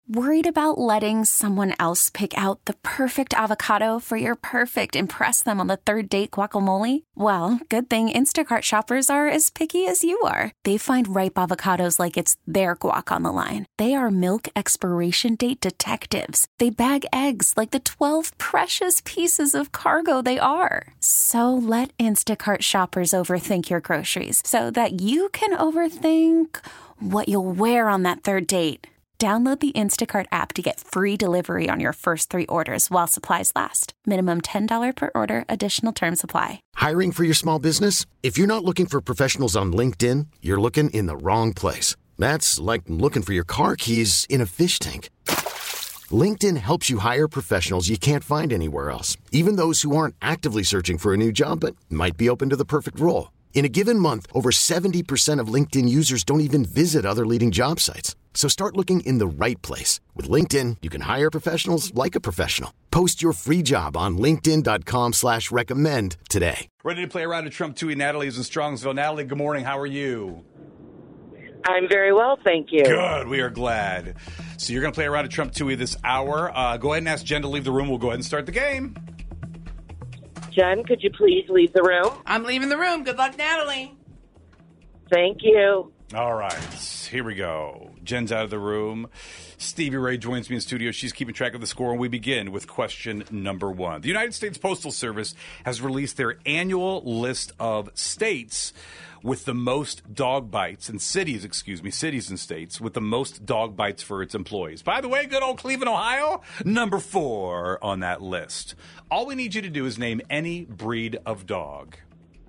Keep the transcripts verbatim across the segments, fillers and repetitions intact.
Worried about letting someone else pick out the perfect avocado for your perfect impress them on the third date guacamole? Well, good thing Instacart shoppers are as picky as you are. They find ripe avocados like it's their guac on the line. They are milk expiration date detectives. They bag eggs like the twelve precious pieces of cargo they are. So let Instacart shoppers overthink your groceries so that you can overthink what you'll wear on that third date. Download the Instacart app to get free delivery on your first three orders while supplies last. Minimum ten dollars per order. Additional terms apply. Hiring for your small business? If you're not looking for professionals on LinkedIn, you're looking in the wrong place. That's like looking for your car keys in a fish tank. LinkedIn helps you hire professionals you can't find anywhere else, even those who aren't actively searching for a new job but might be open to the perfect role. In a given month, over seventy percent of LinkedIn users don't even visit other leading job sites. So start looking in the right place. With LinkedIn, you can hire professionals like a professional. Post your free job on linkedin.com slash recommend today. Ready to play a round of Trump Tui. Natalie is in Strongsville. Natalie, good morning. How are you? I'm very well, thank you. Good. We are glad. So you're going to play a round of Trump Tui this hour. Uh, go ahead and ask Jen to leave the room. We'll go ahead and start the game. Jen, could you please leave the room? I'm leaving the room. Good luck, Natalie. Thank you. All right. Here we go. Jen's out of the room. Stevie Ray joins me in studio. She's keeping track of the score, and we begin with question number one. The United States Postal Service has released their annual list of states with the most dog bites, and cities, excuse me, cities and states with the most dog bites for its employees. By the way, good old Cleveland, Ohio, number four on that list. All we need you to do is name any breed of dog.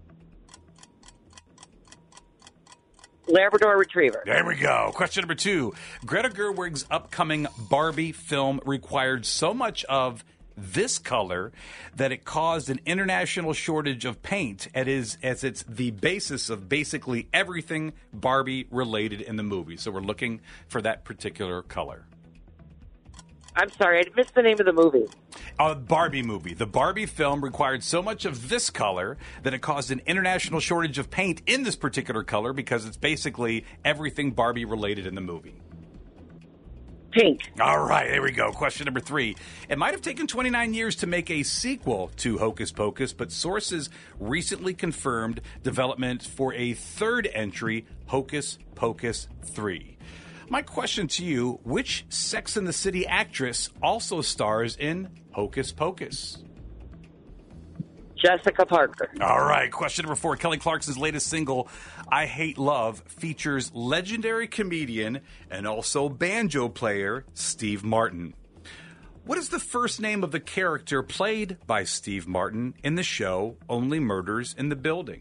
Labrador Retriever. There we go. Question number two. Greta Gerwig's upcoming Barbie film required so much of this color that it caused an international shortage of paint as, is, as it's the basis of basically everything Barbie related in the movie. So we're looking for that particular color. I'm sorry, I missed the name of the movie. A Barbie movie. The Barbie film required so much of this color that it caused an international shortage of paint in this particular color because it's basically everything Barbie related in the movie. Pink. All right, there we go. Question number three. It might have taken twenty-nine years to make a sequel to Hocus Pocus, but sources recently confirmed development for a third entry, Hocus Pocus three. My question to you, which Sex and the City actress also stars in Hocus Pocus? Jessica Parker. All right. Question number four. Kelly Clarkson's latest single, I Hate Love, features legendary comedian and also banjo player Steve Martin. What is the first name of the character played by Steve Martin in the show Only Murders in the Building?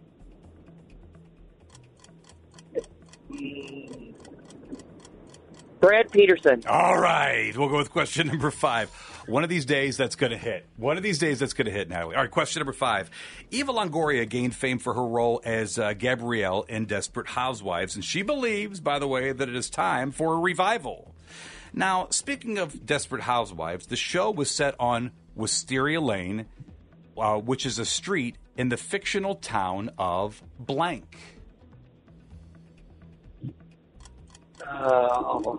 Brad Peterson. All right. We'll go with question number five. One of these days, that's going to hit. One of these days, that's going to hit, Natalie. All right, question number five. Eva Longoria gained fame for her role as uh, Gabrielle in Desperate Housewives, and she believes, by the way, that it is time for a revival. Now, speaking of Desperate Housewives, the show was set on Wisteria Lane, uh, which is a street in the fictional town of blank. Oh.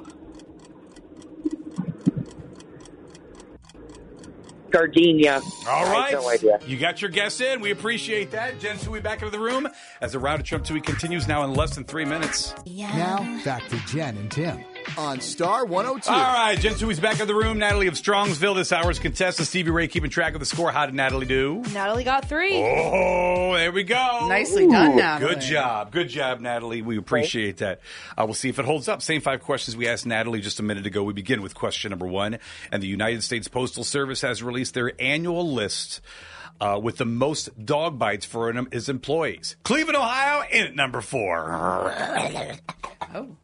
Gardenia. All right. I have no idea. You got your guess in. We appreciate that. Jen Tui back into the room as the round of Trump Tui continues now in less than three minutes. Now, back to Jen and Tim on Star one oh two. All right, Jen Tui's back in the room. Natalie of Strongsville, this hour's contestant. Stevie Ray keeping track of the score. How did Natalie do? Natalie got three. Oh, there we go. Nicely Ooh, done, Natalie. Good job. Good job, Natalie. We appreciate that. Uh, we'll see if it holds up. Same five questions we asked Natalie just a minute ago. We begin with question number one. And the United States Postal Service has released their annual list uh, with the most dog bites for its employees. Cleveland, Ohio, in at number four. Oh.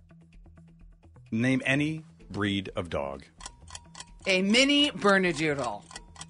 Name any breed of dog. A mini Bernedoodle.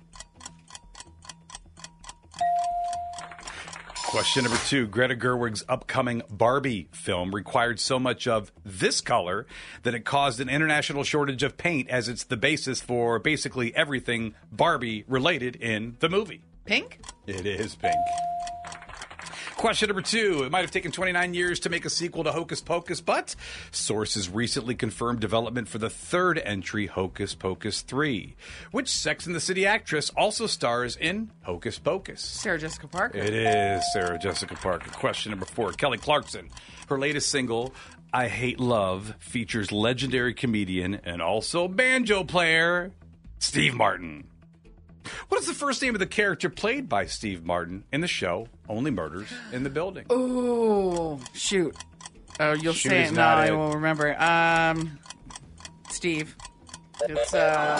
Question number two. Greta Gerwig's upcoming Barbie film required so much of this color that it caused an international shortage of paint, as it's the basis for basically everything Barbie related in the movie. Pink? It is pink. Question number two. It might have taken twenty-nine years to make a sequel to Hocus Pocus, but sources recently confirmed development for the third entry, Hocus Pocus three. Which Sex and the City actress also stars in Hocus Pocus? Sarah Jessica Parker. It is Sarah Jessica Parker. Question number four. Kelly Clarkson. Her latest single, I Hate Love, features legendary comedian and also banjo player Steve Martin. What is the first name of the character played by Steve Martin in the show Only Murders in the Building? Ooh, shoot. Oh, you'll Shoot say is it. No, not I it. will remember. Um, Steve. It's, uh...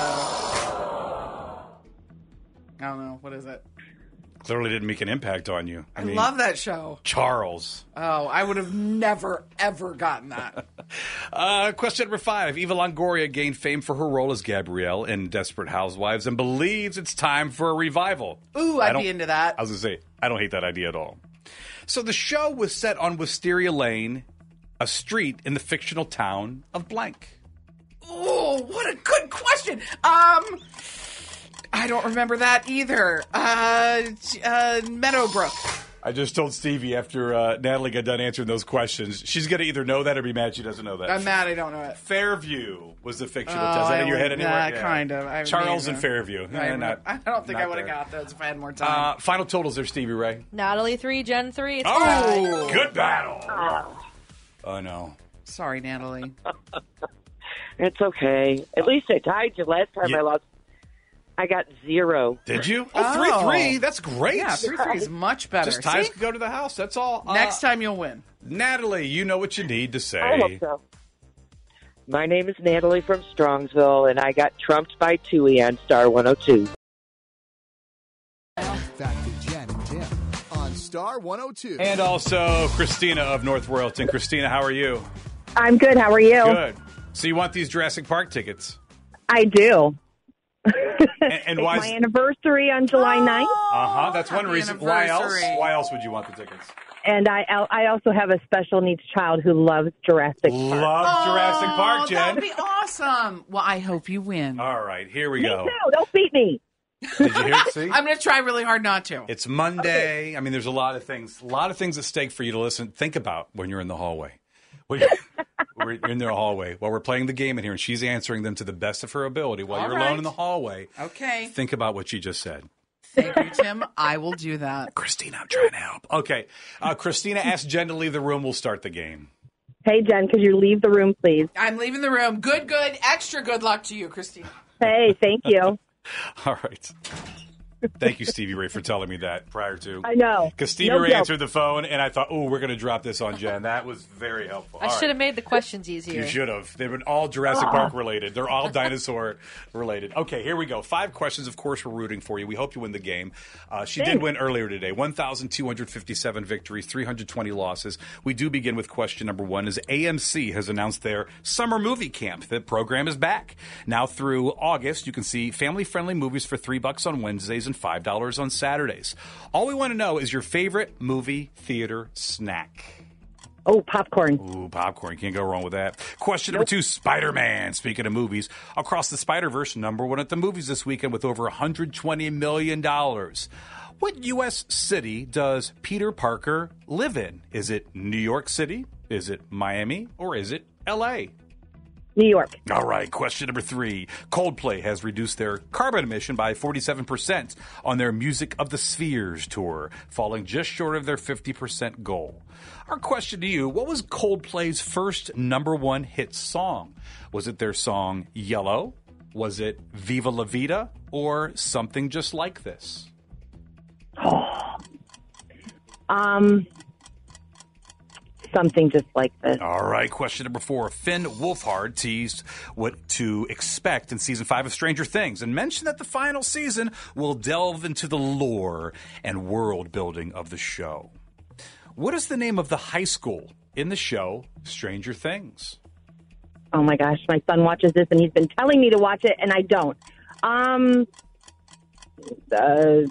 I don't know. What is it? Clearly didn't make an impact on you. I, I mean, love that show. Charles. Oh, I would have never, ever gotten that. Uh, question number five. Eva Longoria gained fame for her role as Gabrielle in Desperate Housewives and believes it's time for a revival. Ooh, I I'd don't- be into that. I was going to say, I don't hate that idea at all. So the show was set on Wisteria Lane, a street in the fictional town of blank. Oh, what a good question. Um, I don't remember that either. Uh, uh Meadowbrook. I just told Stevie after uh, Natalie got done answering those questions, she's going to either know that or be mad she doesn't know that. I'm mad I don't know it. Fairview was the fictional Oh, town. Is that I in your head would- anywhere? nah, kind of. I Charles mean, and Fairview. I, Eh, not- I don't think not I would have there. got those if I had more time. Uh, final totals there, Stevie Ray. Natalie three, Jen three. It's Oh, tied. good battle. Oh, no. Sorry, Natalie. It's okay. At least I tied you last time Yeah. I lost. I got zero. Did you? Oh. Oh, three three. That's great. Yeah, three three is much better. Just ties See? can go to the house. That's all. Uh, Next time you'll win. Natalie, you know what you need to say. I hope so. My name is Natalie from Strongsville, and I got trumped by Tui on Star one oh two. Back to Jen and Tim on Star one oh two. And also Christina of North Royalton. Christina, how are you? I'm good. How are you? Good. So you want these Jurassic Park tickets? I do. And, and It's why? my anniversary on July ninth, Uh huh. That's one Happy reason. Why else? anniversary. Why else would you want the tickets? and I I also have a special needs child who loves Jurassic Park. Love Jurassic Park, Oh, Jen. that would be awesome. Well, I hope you win. All right, here we Me go. too. Don't beat me. Did you hear it? See? I'm going to try really hard not to. It's Monday. I mean, there's a lot of things, a lot of things at stake for you to listen, think about when you're in the hallway. When you're, we're in the hallway while we're playing the game in here, and she's answering them to the best of her ability while All you're right. alone in the hallway. Okay. Think about what she just said. Thank you, Tim. I will do that. Christina, I'm trying to help. Okay. Uh, Christina asked Jen to leave the room. We'll start the game. Hey, Jen, could you leave the room, please? I'm leaving the room. Good, good. Extra good luck to you, Christine. Hey, thank you. All right. Thank you, Stevie Ray, for telling me that prior to. I know. Because Stevie No Ray joke. answered the phone, and I thought, oh, we're going to drop this on Jen. That was very helpful. I All should right. have made the questions easier. You should have. They've been all Jurassic Park related. They're all dinosaur related. Okay, here we go. Five questions. Of course, we're rooting for you. We hope you win the game. Uh, she did Thanks. win earlier today. one thousand two hundred fifty-seven victories, three hundred twenty losses. We do begin with question number one. As A M C has announced their summer movie camp, the program is back. Now through August, you can see family-friendly movies for three bucks on Wednesdays and five dollars on Saturdays. All we want to know is your favorite movie theater snack. Oh, popcorn. Ooh, popcorn. Can't go wrong with that. Question number two, Spider-Man. Speaking of movies, Across the Spider-Verse, number one at the movies this weekend with over one hundred twenty million dollars. What U S city does Peter Parker live in? Is it New York City? Is it Miami? Or is it L A? New York. All right, question number three. Coldplay has reduced their carbon emission by forty-seven percent on their Music of the Spheres tour, falling just short of their fifty percent goal. Our question to you, what was Coldplay's first number one hit song? Was it their song Yellow? Was it Viva La Vida? Or Something Just Like This? Um, something just like this. All right, question number four. Finn Wolfhard teased what to expect in season five of Stranger Things and mentioned that the final season will delve into the lore and world building of the show. What is the name of the high school in the show Stranger Things? Oh my gosh, my son watches this and he's been telling me to watch it and I don't. Um, uh,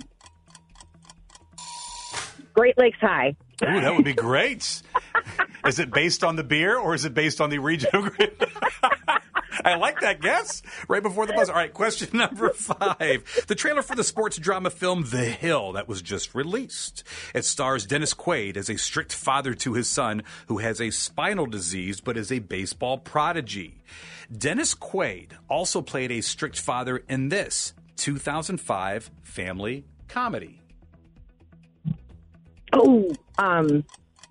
Great Lakes High. Ooh, that would be great. Is it based on the beer or is it based on the regional? I like that guess. Right before the buzzer. All right, question number five. The trailer for the sports drama film The Hill that was just released. It stars Dennis Quaid as a strict father to his son who has a spinal disease but is a baseball prodigy. Dennis Quaid also played a strict father in this two thousand five family comedy. Oh, um,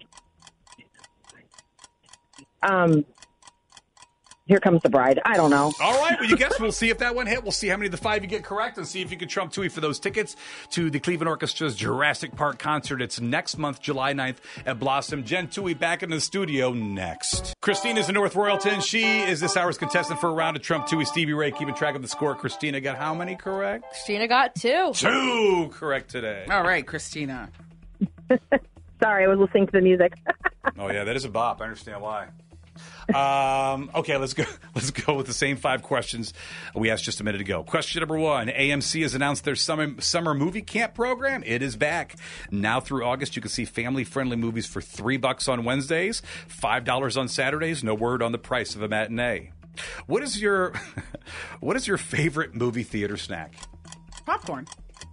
um, Here Comes the Bride. I don't know. All right, well, you guess. We'll see if that one hit. We'll see how many of the five you get correct and see if you can trump Tui for those tickets to the Cleveland Orchestra's Jurassic Park concert. It's next month, July ninth at Blossom. Jen Tui back in the studio next. Christina's in North Royalton. She is this hour's contestant for a round of Trump Tui. Stevie Ray keeping track of the score. Christina got how many correct? Christina got two. Two correct today. All right, Christina. Sorry, I was listening to the music. Oh, yeah, that is a bop. I understand why. Um, okay, let's go. Let's go with the same five questions we asked just a minute ago. Question number one: A M C has announced their summer summer movie camp program. It is back now through August. You can see family-friendly movies for three bucks on Wednesdays, five dollars on Saturdays. No word on the price of a matinee. What is your What is your favorite movie theater snack? Popcorn.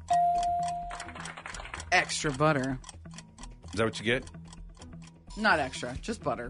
Extra butter. Is that what you get? Not extra, just butter.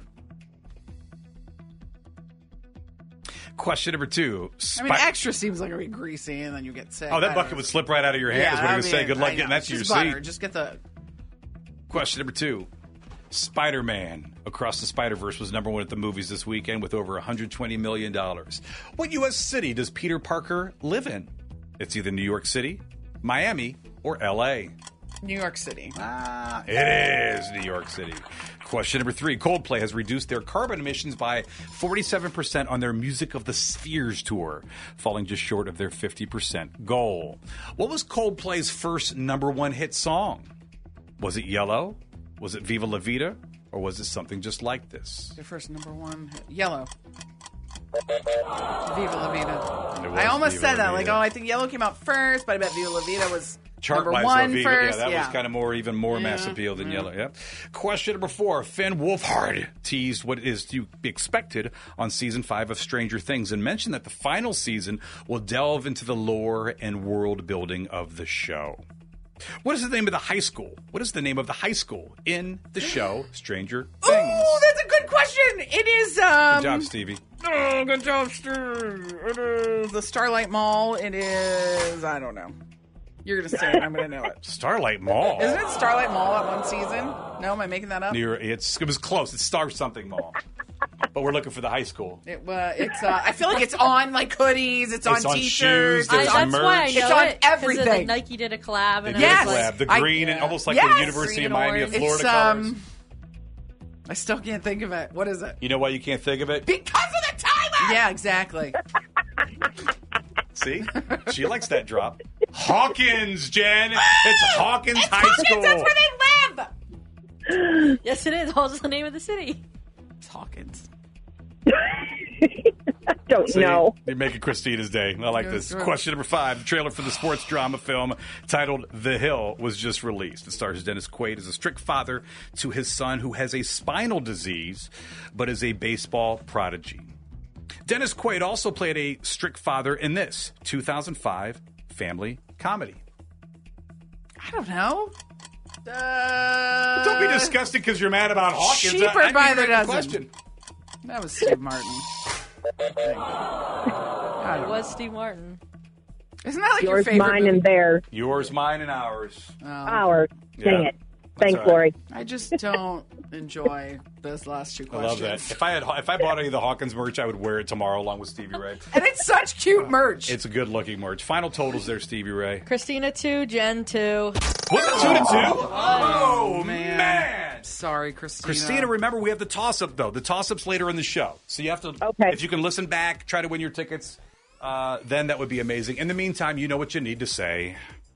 Question number two. Spi- I mean, extra seems like it'd be greasy, and then you get sick. Oh, that I bucket don't- would slip right out of your hand. Yeah, is what I I was mean, saying. Good luck I getting know. that to your Just butter. seat. Just get the. Question number two. Spider-Man Across the Spider-Verse was number one at the movies this weekend with over one hundred twenty million dollars. What U S city does Peter Parker live in? It's either New York City, Miami, or L A. New York City. Ah, it is New York City. Question number three. Coldplay has reduced their carbon emissions by forty-seven percent on their Music of the Spheres tour, falling just short of their fifty percent goal. What was Coldplay's first number one hit song? Was it Yellow? Was it Viva La Vida? Or was it something just like this? Their first number one. Hit. Yellow. Viva La Vida. It was I almost Viva said La that. Like, Vida. oh, I think Yellow came out first, but I bet Viva La Vida was number Chart-wise, one though, Viva, first. yeah, that yeah. was kind of more, even more mass appeal than Yellow. Yeah. Question number four. Finn Wolfhard teased what is to be expected on season five of Stranger Things and mentioned that the final season will delve into the lore and world building of the show. What is the name of the high school? What is the name of the high school in the show Stranger Things? Oh, that's a good question. It is. Um, Good job, Stevie. Oh, good job, Steve. It is the Starlight Mall. It is. I don't know. You're gonna say it. I'm gonna know it. Starlight Mall. Isn't it Starlight Mall at one season? No, am I making that up? Near, it's, it was close. It's Star Something Mall. But we're looking for the high school. It, uh, it's. Uh, I feel like it's on like hoodies. It's, It's on on T-shirts. shoes, It's there's I, on that's why I merch. know It's on it, 'cause of, everything. like, Nike did a collab, They and did it Yes. was a like, collab. The I- green and yeah. almost like Yes. the University Green of and Miami of orange. Florida It's, colors. um, I still can't think of it. What is it? You know why you can't think of it? Because of the timer. Yeah, exactly. See? She likes that drop. Hawkins, Jen. It's Hawkins High School. That's where they live. yes, it is. What's the name of the city? It's Hawkins. I don't See? know. You're making Christina's day. I like this. Question number five. The trailer for the sports drama film titled The Hill was just released. It stars Dennis Quaid as a strict father to his son who has a spinal disease but is a baseball prodigy. Dennis Quaid also played a strict father in this two thousand five family comedy. I don't know. Uh, Don't be disgusted because you're mad about Hawkins. Cheaper I- I by give you the that dozen. question. That was Steve Martin. I It don't was Steve Martin. know. Isn't that like your Yours, favorite mine, movie? and theirs. Yours, mine, and ours. Oh, Ours. Dang Yeah. it. Thanks, all right. Lori. I just don't enjoy those last two I questions. love that. If I had, if I bought any of the Hawkins merch, I would wear it tomorrow along with Stevie Ray. And it's such cute merch. It's a good looking merch. Final totals there, Stevie Ray. Christina two, Jen two. Was it two to two? Oh, man. man. Sorry, Christina. Christina, remember we have the toss up though. The toss up's later in the show, so you have to. Okay. If you can listen back, try to win your tickets. Uh, then that would be amazing. In the meantime, you know what you need to say.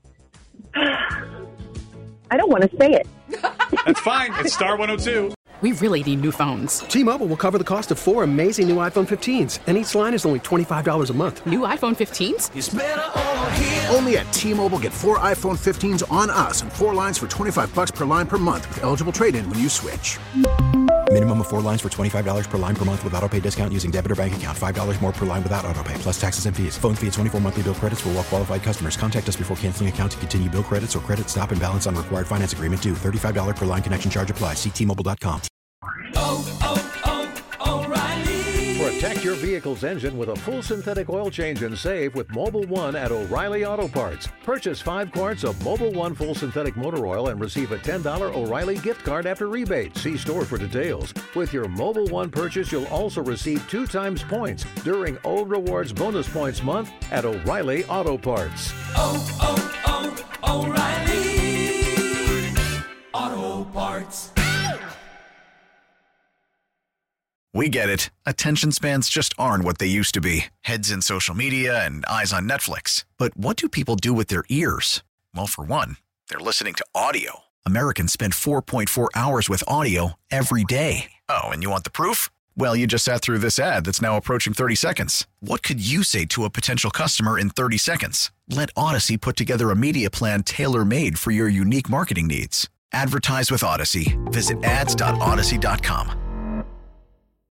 I don't want to say it. That's fine. It's Star one oh two. We really need new phones. T-Mobile will cover the cost of four amazing new iPhone fifteens, and each line is only twenty-five dollars a month. New iPhone fifteens? Only at T-Mobile, get four iPhone fifteens on us and four lines for twenty-five bucks per line per month with eligible trade-in when you switch. Minimum of four lines for twenty-five dollars per line per month with autopay discount using debit or bank account. five dollars more per line without autopay, plus taxes and fees. Phone fee at twenty-four monthly bill credits for well qualified customers. Contact us before canceling account to continue bill credits or credit stop and balance on required finance agreement due. thirty-five dollars per line connection charge applies. See T Mobile dot com. Oh, oh, oh, O'Reilly. Protect your vehicle's engine with a full synthetic oil change and save with Mobil one at O'Reilly Auto Parts. Purchase five quarts of Mobil one full synthetic motor oil and receive a ten dollars O'Reilly gift card after rebate. See store for details. With your Mobil one purchase, you'll also receive two times points during O Rewards Bonus Points Month at O'Reilly Auto Parts. Oh, oh, oh, O'Reilly Auto Parts. We get it. Attention spans just aren't what they used to be. Heads in social media and eyes on Netflix. But what do people do with their ears? Well, for one, they're listening to audio. Americans spend four point four hours with audio every day. Oh, and you want the proof? Well, you just sat through this ad that's now approaching thirty seconds. What could you say to a potential customer in thirty seconds? Let Odyssey put together a media plan tailor-made for your unique marketing needs. Advertise with Odyssey. Visit ads dot odyssey dot com.